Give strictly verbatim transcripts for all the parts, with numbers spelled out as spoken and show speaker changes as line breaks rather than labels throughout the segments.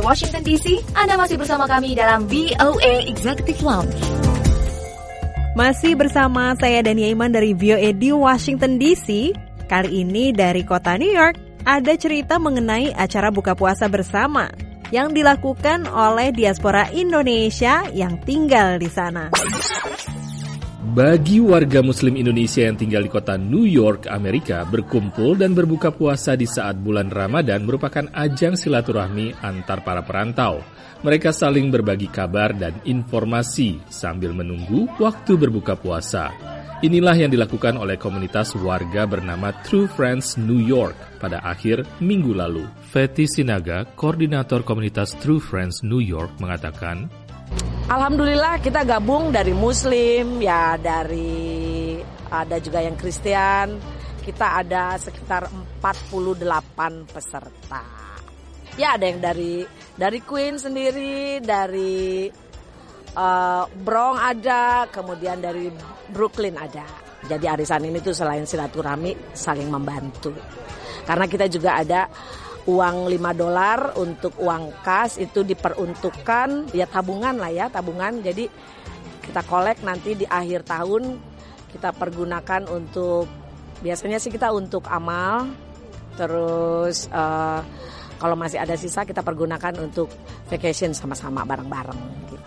Washington D C. Anda masih bersama kami dalam V O A Executive Lounge.
Masih bersama saya Dania Iman dari V O A di Washington D C. Kali ini dari kota New York, ada cerita mengenai acara buka puasa bersama yang dilakukan oleh diaspora Indonesia yang tinggal di sana.
Bagi warga muslim Indonesia yang tinggal di kota New York, Amerika, berkumpul dan berbuka puasa di saat bulan Ramadan merupakan ajang silaturahmi antar para perantau. Mereka saling berbagi kabar dan informasi sambil menunggu waktu berbuka puasa. Inilah yang dilakukan oleh komunitas warga bernama True Friends New York pada akhir minggu lalu. Feti Sinaga, koordinator komunitas True Friends New York, mengatakan,
Alhamdulillah kita gabung dari Muslim, ya dari ada juga yang Kristen. Kita ada sekitar empat puluh delapan peserta. Ya ada yang dari dari Queen sendiri, dari uh, Bronx ada, kemudian dari Brooklyn ada. Jadi arisan ini tuh selain silaturahmi saling membantu. Karena kita juga ada uang lima dolar untuk uang kas itu diperuntukkan ya tabungan lah ya tabungan. Jadi kita kolek nanti di akhir tahun kita pergunakan untuk biasanya sih kita untuk amal. Terus uh, kalau masih ada sisa kita pergunakan untuk vacation sama-sama bareng-bareng gitu.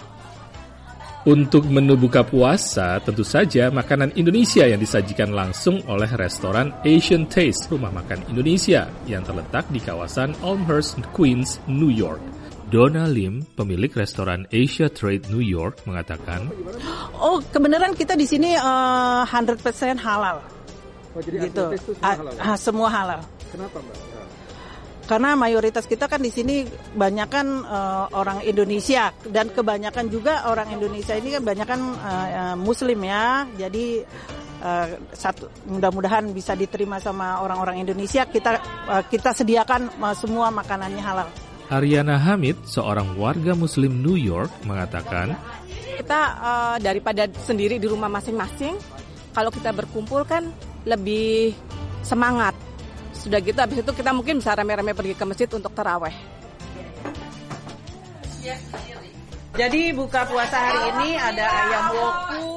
Untuk menu buka puasa, tentu saja makanan Indonesia yang disajikan langsung oleh restoran Asian Taste, rumah makan Indonesia yang terletak di kawasan Elmhurst, Queens, New York. Donna Lim, pemilik restoran Asia Trade New York, mengatakan,
"Oh, kebenaran kita di sini uh, seratus persen halal."
Oh, jadi gitu. Halal,
ah, semua halal.
Kenapa, Mbak?
Karena mayoritas kita kan di sini banyak kan uh, orang Indonesia dan kebanyakan juga orang Indonesia ini kan banyak kan uh, uh, Muslim ya. Jadi uh, satu mudah-mudahan bisa diterima sama orang-orang Indonesia. Kita uh, kita sediakan uh, semua makanannya halal.
Ariana Hamid, seorang warga Muslim New York, mengatakan,
kita uh, daripada sendiri di rumah masing-masing, kalau kita berkumpul kan lebih semangat. Sudah gitu, habis itu kita mungkin bisa rame-rame pergi ke masjid untuk taraweh.
Jadi buka puasa hari ini ada ayam woku,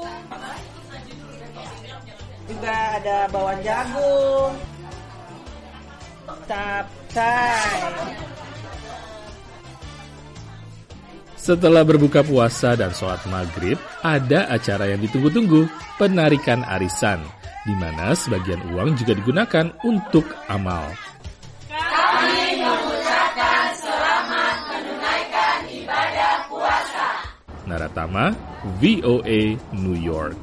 juga ada bawang jagung, capcay.
Setelah berbuka puasa dan sholat maghrib, ada acara yang ditunggu-tunggu, penarikan arisan, di mana sebagian uang juga digunakan untuk amal.
Kami mengucapkan selamat menunaikan ibadah puasa.
Naratama, V O A New York.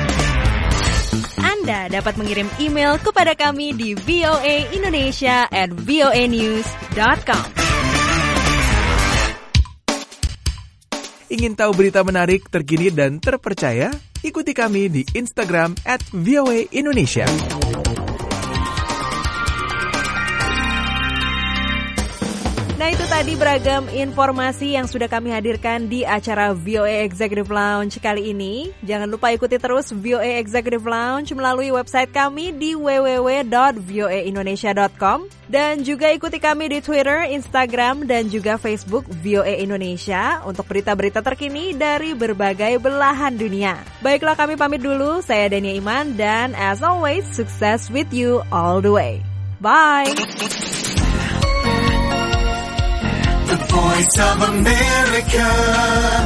Anda dapat mengirim email kepada kami di voaindonesia at voanews dot com.
Ingin tahu berita menarik, terkini, dan terpercaya? Ikuti kami di Instagram at V O A Indonesia.
Nah itu tadi beragam informasi yang sudah kami hadirkan di acara V O A Executive Lounge kali ini. Jangan lupa ikuti terus V O A Executive Lounge melalui website kami di w w w dot v o a indonesia dot com. Dan juga ikuti kami di Twitter, Instagram, dan juga Facebook V O A Indonesia untuk berita-berita terkini dari berbagai belahan dunia. Baiklah kami pamit dulu, saya Dania Iman, dan as always, success with you all the way. Bye!
The Voice of America.